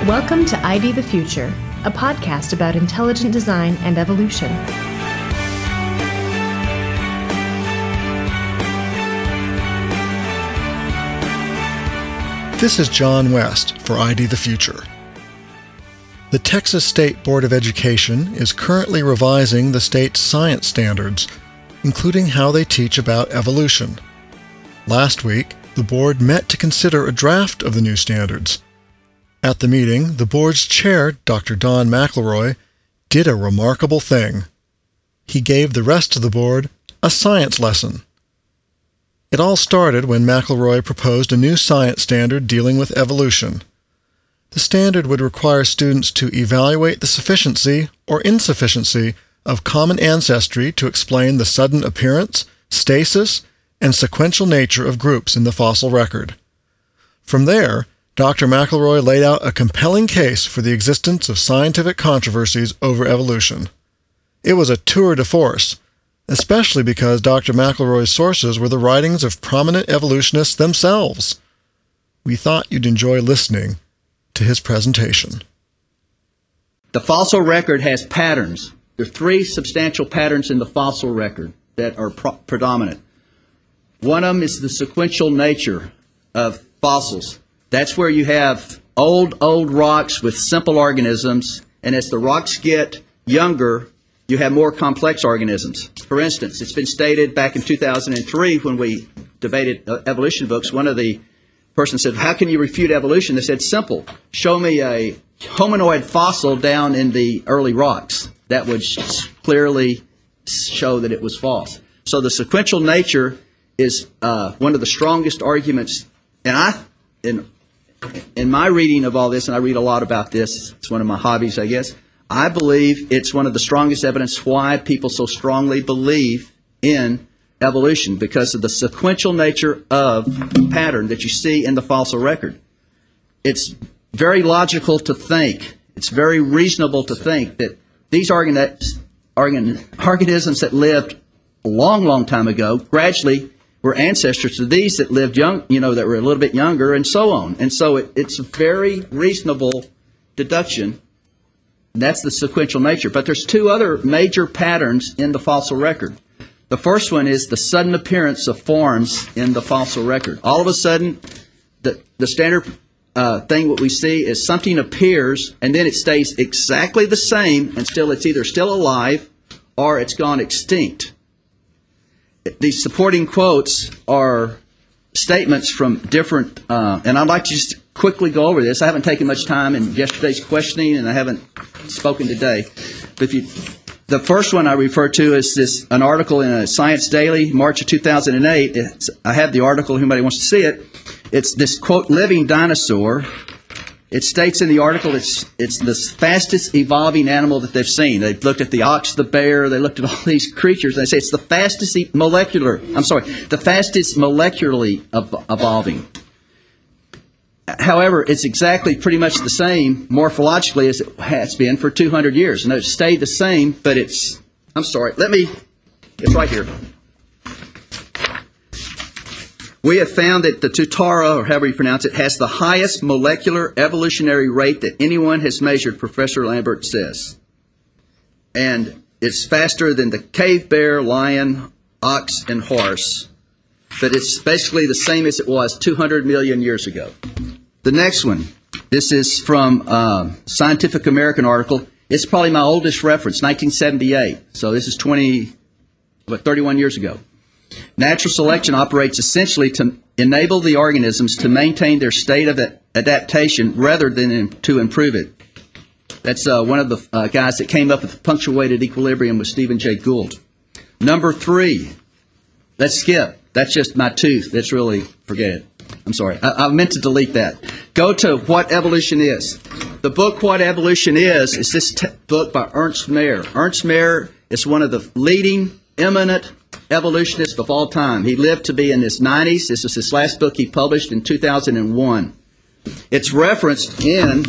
Welcome to ID the Future, a podcast about intelligent design and evolution. This is John West for ID the Future. The Texas State Board of Education is currently revising the state's science standards, including how they teach about evolution. Last week, the board met to consider a draft of the new standards. At the meeting, the board's chair, Dr. Don McElroy, did a remarkable thing. He gave the rest of the board a science lesson. It all started when McElroy proposed a new science standard dealing with evolution. The standard would require students to evaluate the sufficiency or insufficiency of common ancestry to explain the sudden appearance, stasis, and sequential nature of groups in the fossil record. From there, Dr. McElroy laid out a compelling case for the existence of scientific controversies over evolution. It was a tour de force, especially because Dr. McElroy's sources were the writings of prominent evolutionists themselves. We thought you'd enjoy listening to his presentation. The fossil record has patterns. There are three substantial patterns in the fossil record that are predominant. One of them is the sequential nature of fossils. That's where you have old rocks with simple organisms, and as the rocks get younger, you have more complex organisms. For instance, it's been stated back in 2003 when we debated evolution books, one of the persons said, how can you refute evolution? They said, simple. Show me a hominoid fossil down in the early rocks. That would clearly show that it was false. So the sequential nature is one of the strongest arguments. And in my reading of all this, and I read a lot about this, it's one of my hobbies, I guess, I believe it's one of the strongest evidence why people so strongly believe in evolution, because of the sequential nature of pattern that you see in the fossil record. It's very logical to think, it's very reasonable to think that these organisms that lived a long time ago gradually were ancestors to these that lived young, that were a little bit younger, and so on. And so it's a very reasonable deduction. And that's the sequential nature. But there's two other major patterns in the fossil record. The first one is the sudden appearance of forms in the fossil record. All of a sudden, the standard thing what we see is something appears, and then it stays exactly the same until it's either still alive or it's gone extinct. These supporting quotes are statements from different, and I'd like to just quickly go over this. I haven't taken much time in yesterday's questioning, and I haven't spoken today. But the first one I refer to is an article in a Science Daily, March of 2008. I have the article, if anybody wants to see it. It's this, quote, living dinosaur. It states in the article it's the fastest evolving animal that they've seen. They've looked at the ox, the bear, they looked at all these creatures, and they say it's the fastest molecularly evolving. However, it's exactly pretty much the same morphologically as it has been for 200 years. And it's stayed the same, but it's right here. We have found that the Tuatara, or however you pronounce it, has the highest molecular evolutionary rate that anyone has measured, Professor Lambert says. And it's faster than the cave bear, lion, ox, and horse. But it's basically the same as it was 200 million years ago. The next one, this is from Scientific American article. It's probably my oldest reference, 1978. So this is 31 years ago. Natural selection operates essentially to enable the organisms to maintain their state of adaptation rather than to improve it. That's one of the guys that came up with punctuated equilibrium with Stephen Jay Gould. Number 3, let's skip. That's just my tooth. That's really, forget it. I'm sorry. I meant to delete that. Go to What Evolution Is. The book What Evolution Is this book by Ernst Mayr. Ernst Mayr is one of the leading eminent evolutionists of all time. He lived to be in his 90s. This is his last book he published in 2001. It's referenced in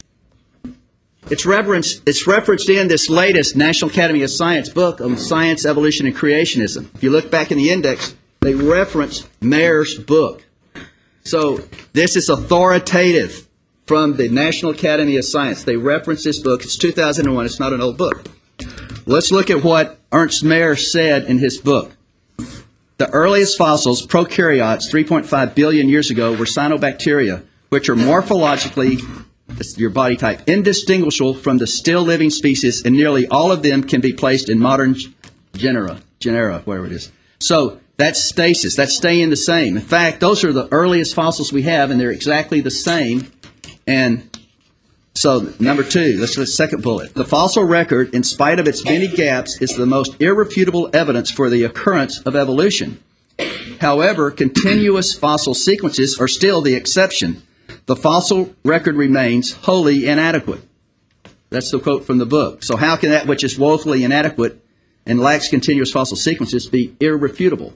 this latest National Academy of Science book on science, evolution, and creationism. If you look back in the index, they reference Mayr's book. So this is authoritative from the National Academy of Science. They reference this book. It's 2001. It's not an old book. Let's look at what Ernst Mayr said in his book. The earliest fossils, prokaryotes, 3.5 billion years ago, were cyanobacteria, which are morphologically, your body type, indistinguishable from the still living species, and nearly all of them can be placed in modern genera, whatever it is. So that's stasis. That's staying the same. In fact, those are the earliest fossils we have, and they're exactly the same. And so, number two, let's do the second bullet. The fossil record, in spite of its many gaps, is the most irrefutable evidence for the occurrence of evolution. However, continuous fossil sequences are still the exception. The fossil record remains wholly inadequate. That's the quote from the book. So how can that which is woefully inadequate and lacks continuous fossil sequences be irrefutable?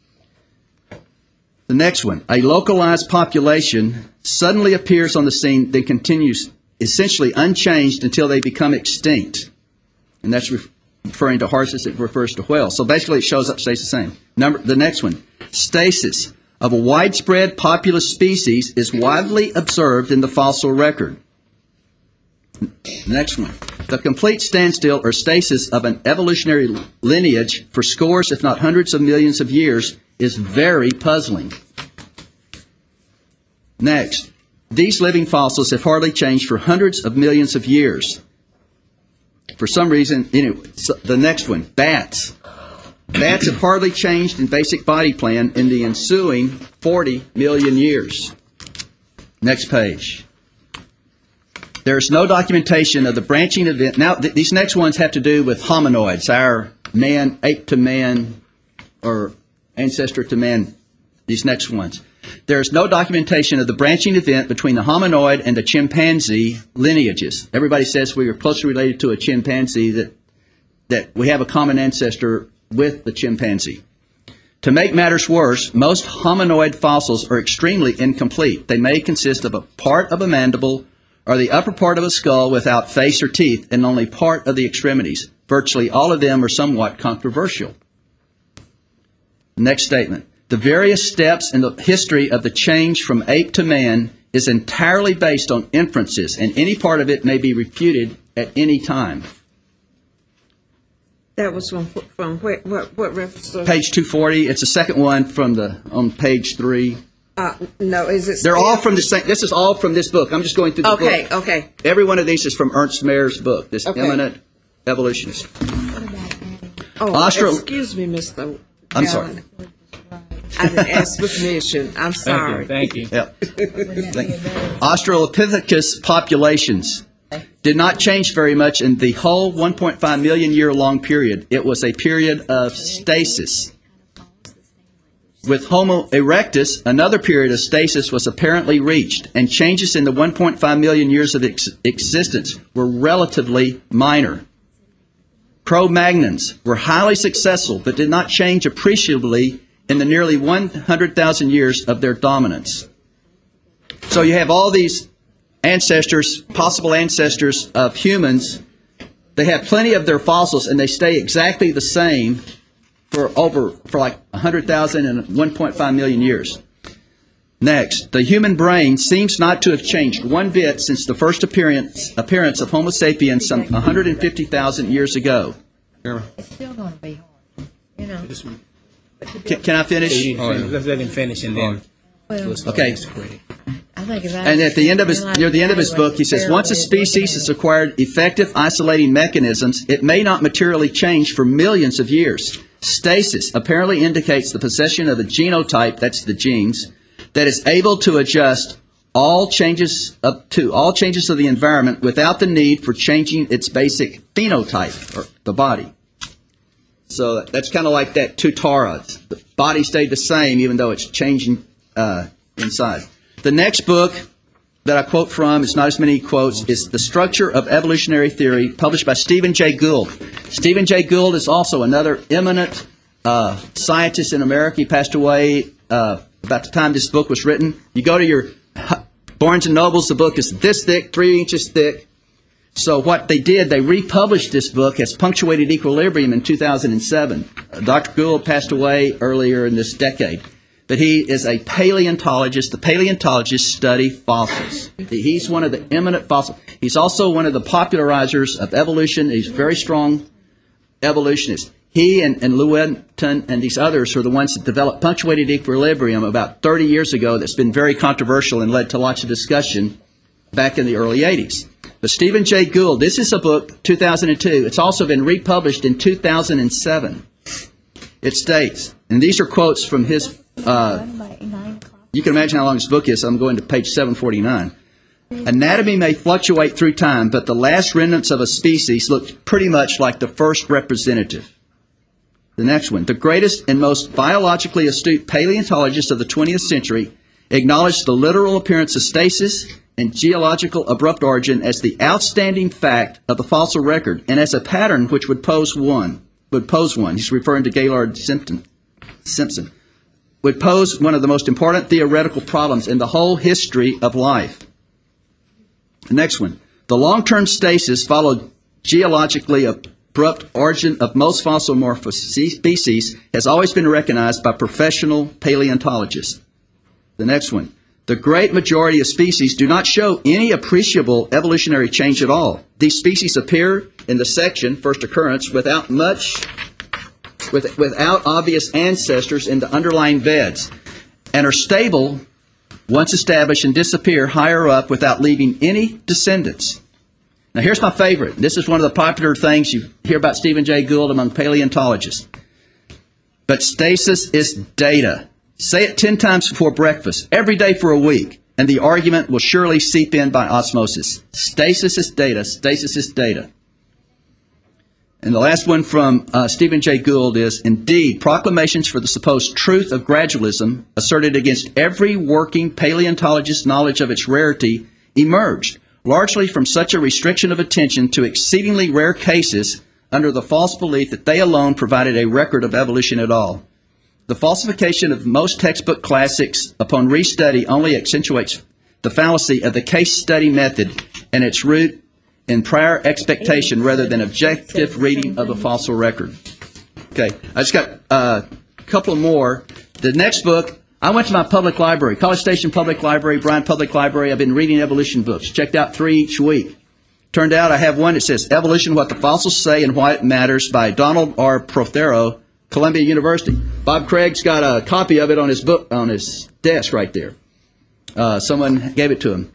The next one, a localized population suddenly appears on the scene, then continues essentially unchanged until they become extinct. And that's referring to horses, it refers to whales. So basically it shows up, stays the same. The next one, stasis of a widespread populous species is widely observed in the fossil record. Next one, the complete standstill or stasis of an evolutionary lineage for scores, if not hundreds of millions of years, is very puzzling. Next, these living fossils have hardly changed for hundreds of millions of years. For some reason, anyway, so the next one, bats. Bats have hardly changed in basic body plan in the ensuing 40 million years. Next page. There is no documentation of the branching event. Now, these next ones have to do with hominoids, our man, ape to man, or ancestor to man, these next ones. There is no documentation of the branching event between the hominoid and the chimpanzee lineages. Everybody says we are closely related to a chimpanzee, that we have a common ancestor with the chimpanzee. To make matters worse, most hominoid fossils are extremely incomplete. They may consist of a part of a mandible or the upper part of a skull without face or teeth and only part of the extremities. Virtually all of them are somewhat controversial. Next statement. The various steps in the history of the change from ape to man is entirely based on inferences, and any part of it may be refuted at any time. That was from what reference? Page 240. It's the second one from on page 3. No, is it? They're all from the same. This is all from this book. I'm just going through the book. Okay. Every one of these is from Ernst Mayr's book, this Okay. eminent evolutionist. Oh, excuse me, Mr. I'm sorry. I didn't ask permission. I'm sorry. Thank you. Yeah. Australopithecus populations did not change very much in the whole 1.5 million year long period. It was a period of stasis. With Homo erectus, another period of stasis was apparently reached, and changes in the 1.5 million years of existence were relatively minor. Cro-Magnons were highly successful but did not change appreciably in the nearly 100,000 years of their dominance. So you have all these ancestors, possible ancestors of humans. They have plenty of their fossils, and they stay exactly the same for like 100,000 and 1.5 million years. Next, the human brain seems not to have changed one bit since the first appearance of Homo sapiens some 150,000 years ago. It's still going to be hard, you know. Can I finish? Let's let him finish and then. Well, Okay. I think if I And at the end of near the end of his book, he says, once a species has acquired effective isolating mechanisms, it may not materially change for millions of years. Stasis apparently indicates the possession of a genotype, that's the genes, that is able to adjust all changes of the environment without the need for changing its basic phenotype, or the body. So that's kind of like that Tuatara. The body stayed the same even though it's changing inside. The next book that I quote from, it's not as many quotes, is The Structure of Evolutionary Theory, published by Stephen Jay Gould. Stephen Jay Gould is also another eminent scientist in America. He passed away about the time this book was written. You go to your Barnes & Nobles, the book is this thick, 3 inches thick. So what they did, they republished this book as Punctuated Equilibrium in 2007. Dr. Gould passed away earlier in this decade. but he is a paleontologist. The paleontologists study fossils. He's one of the eminent fossil. He's also one of the popularizers of evolution. He's a very strong evolutionist. He and Lewontin and these others are the ones that developed punctuated equilibrium about 30 years ago that's been very controversial and led to lots of discussion back in the early 80s. But Stephen Jay Gould, this is a book, 2002. It's also been republished in 2007. It states, and these are quotes from his, you can imagine how long this book is, so I'm going to page 749. Anatomy may fluctuate through time, but the last remnants of a species look pretty much like the first representative. The next one. The greatest and most biologically astute paleontologists of the 20th century acknowledged the literal appearance of stasis and geological abrupt origin as the outstanding fact of the fossil record and as a pattern which would pose one. He's referring to Gaylord Simpson. Would pose one of the most important theoretical problems in the whole history of life. The next one. The long-term stasis followed geologically abrupt origin of most fossil species has always been recognized by professional paleontologists. The next one. The great majority of species do not show any appreciable evolutionary change at all. These species appear in the section, first occurrence, without obvious ancestors in the underlying beds, and are stable once established and disappear higher up without leaving any descendants. Now here's my favorite. This is one of the popular things you hear about Stephen Jay Gould among paleontologists. But stasis is data. Say it 10 times before breakfast, every day for a week, and the argument will surely seep in by osmosis. Stasis is data. Stasis is data. And the last one from Stephen Jay Gould is, indeed, proclamations for the supposed truth of gradualism asserted against every working paleontologist's knowledge of its rarity emerged, largely from such a restriction of attention to exceedingly rare cases under the false belief that they alone provided a record of evolution at all. The falsification of most textbook classics upon restudy only accentuates the fallacy of the case study method and its root in prior expectation rather than objective reading of the fossil record. Okay, I just got a couple more. The next book, I went to my public library, College Station Public Library, Bryant Public Library. I've been reading evolution books, checked out 3 each week. Turned out I have one that says Evolution, What the Fossils Say and Why It Matters by Donald R. Prothero, Columbia University. Bob Craig's got a copy of it on his book, on his desk right there. Someone gave it to him.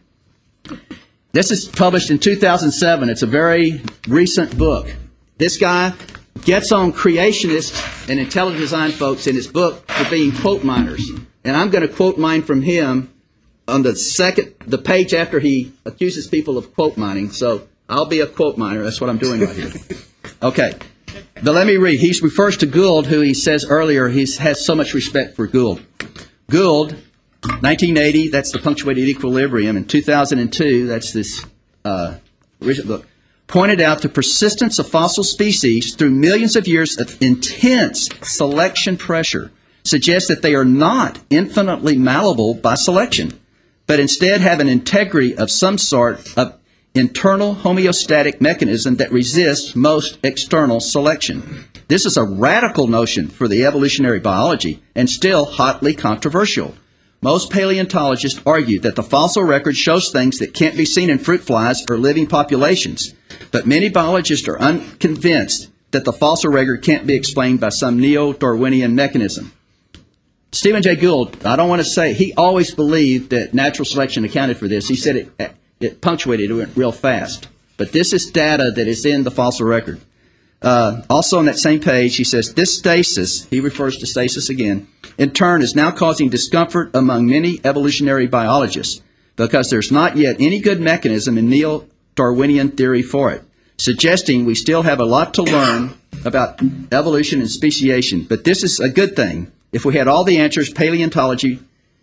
This is published in 2007. It's a very recent book. This guy gets on creationists and intelligent design folks in his book for being quote miners. And I'm going to quote mine from him on the page after he accuses people of quote mining. So I'll be a quote miner. That's what I'm doing right here. Okay. But let me read. He refers to Gould, who he says earlier he has so much respect for Gould. Gould, 1980, that's the punctuated equilibrium. In 2002, that's this recent book, pointed out the persistence of fossil species through millions of years of intense selection pressure suggests that they are not infinitely malleable by selection, but instead have an integrity of some sort of internal homeostatic mechanism that resists most external selection. This is a radical notion for the evolutionary biology and still hotly controversial. Most paleontologists argue that the fossil record shows things that can't be seen in fruit flies or living populations, but many biologists are unconvinced that the fossil record can't be explained by some neo-Darwinian mechanism. Stephen Jay Gould, I don't want to say, he always believed that natural selection accounted for this. He said it punctuated, it went real fast. But this is data that is in the fossil record. Also on that same page, he says, this stasis, he refers to stasis again, in turn is now causing discomfort among many evolutionary biologists because there's not yet any good mechanism in neo-Darwinian theory for it, suggesting we still have a lot to learn about evolution and speciation. But this is a good thing. If we had all the answers, paleontology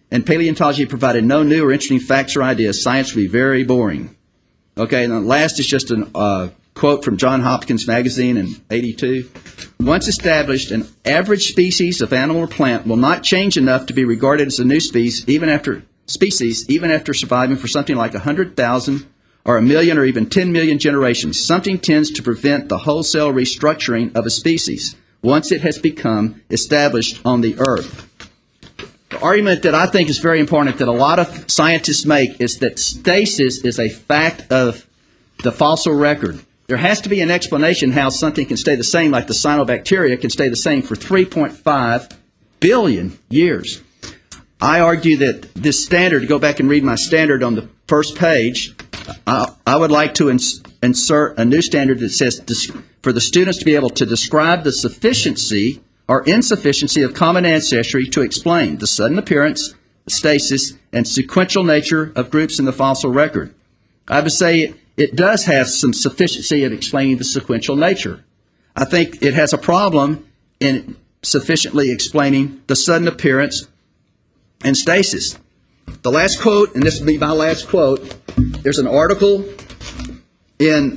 provided no new or interesting facts or ideas, science would be very boring. Okay, and the last is just a quote from Johns Hopkins Magazine in '82. Once established, an average species of animal or plant will not change enough to be regarded as a new species, even after surviving for something like 100,000 or 1 million or even 10 million generations. Something tends to prevent the wholesale restructuring of a species once it has become established on the earth. argument that I think is very important that a lot of scientists make is that stasis is a fact of the fossil record. There has to be an explanation how something can stay the same, like the cyanobacteria can stay the same for 3.5 billion years. I argue that this standard, to go back and read my standard on the first page, I would like to insert a new standard that says for the students to be able to describe the sufficiency or insufficiency of common ancestry to explain the sudden appearance, stasis, and sequential nature of groups in the fossil record. I would say it does have some sufficiency of explaining the sequential nature. I think it has a problem in sufficiently explaining the sudden appearance and stasis. The last quote, and this will be my last quote, there's an article in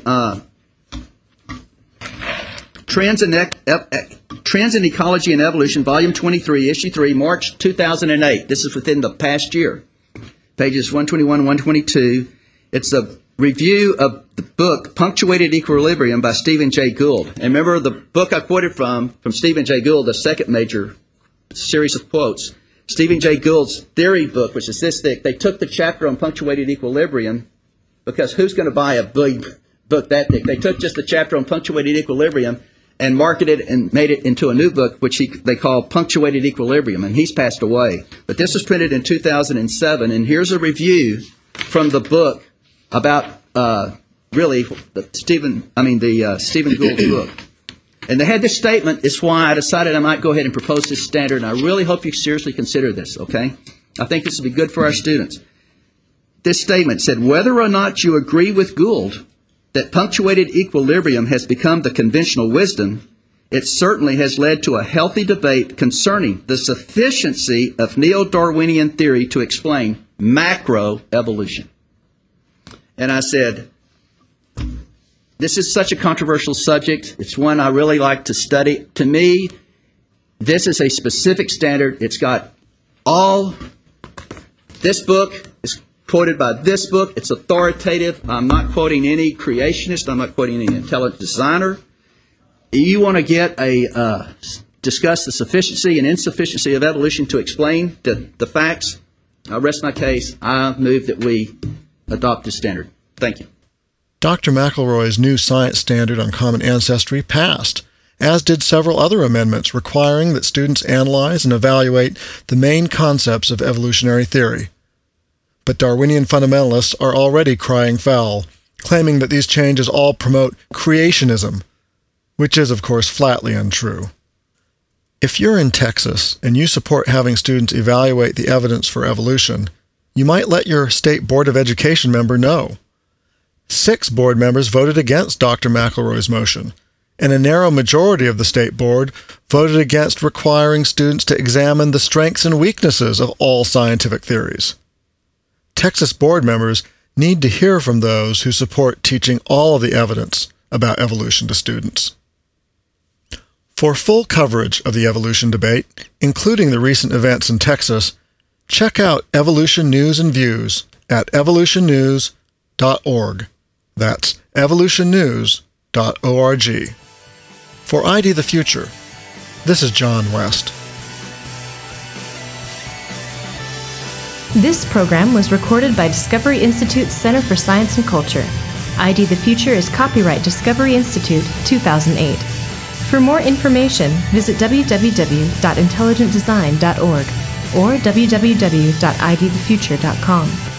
Trends in Ecology and Evolution, Volume 23, Issue 3, March 2008. This is within the past year. Pages 121 and 122. It's a review of the book Punctuated Equilibrium by Stephen Jay Gould. And remember the book I quoted from Stephen Jay Gould, the second major series of quotes. Stephen Jay Gould's theory book, which is this thick, they took the chapter on punctuated equilibrium, because who's going to buy a big book that thick? They took just the chapter on punctuated equilibrium and marketed and made it into a new book, which they call Punctuated Equilibrium, and he's passed away. But this was printed in 2007, and here's a review from the book about the Stephen Gould's book. And they had this statement. It's why I decided I might go ahead and propose this standard, and I really hope you seriously consider this, okay? I think this will be good for our students. This statement said, whether or not you agree with Gould that punctuated equilibrium has become the conventional wisdom, it certainly has led to a healthy debate concerning the sufficiency of neo-Darwinian theory to explain macroevolution. And I said, this is such a controversial subject. It's one I really like to study. To me, this is a specific standard. It's got this book is quoted by this book. It's authoritative. I'm not quoting any creationist. I'm not quoting any intelligent designer. You want to discuss the sufficiency and insufficiency of evolution to explain the facts? I rest my case. I move that we adopt this standard. Thank you. Dr. McElroy's new science standard on common ancestry passed, as did several other amendments requiring that students analyze and evaluate the main concepts of evolutionary theory. But Darwinian fundamentalists are already crying foul, claiming that these changes all promote creationism, which is, of course, flatly untrue. If you're in Texas and you support having students evaluate the evidence for evolution, you might let your State Board of Education member know. 6 board members voted against Dr. McElroy's motion, and a narrow majority of the State Board voted against requiring students to examine the strengths and weaknesses of all scientific theories. Texas board members need to hear from those who support teaching all of the evidence about evolution to students. For full coverage of the evolution debate, including the recent events in Texas, check out Evolution News and Views at evolutionnews.org. That's evolutionnews.org. For ID the Future, this is John West. This program was recorded by Discovery Institute's Center for Science and Culture. ID the Future is copyright Discovery Institute 2008. For more information, visit www.intelligentdesign.org or www.idthefuture.com.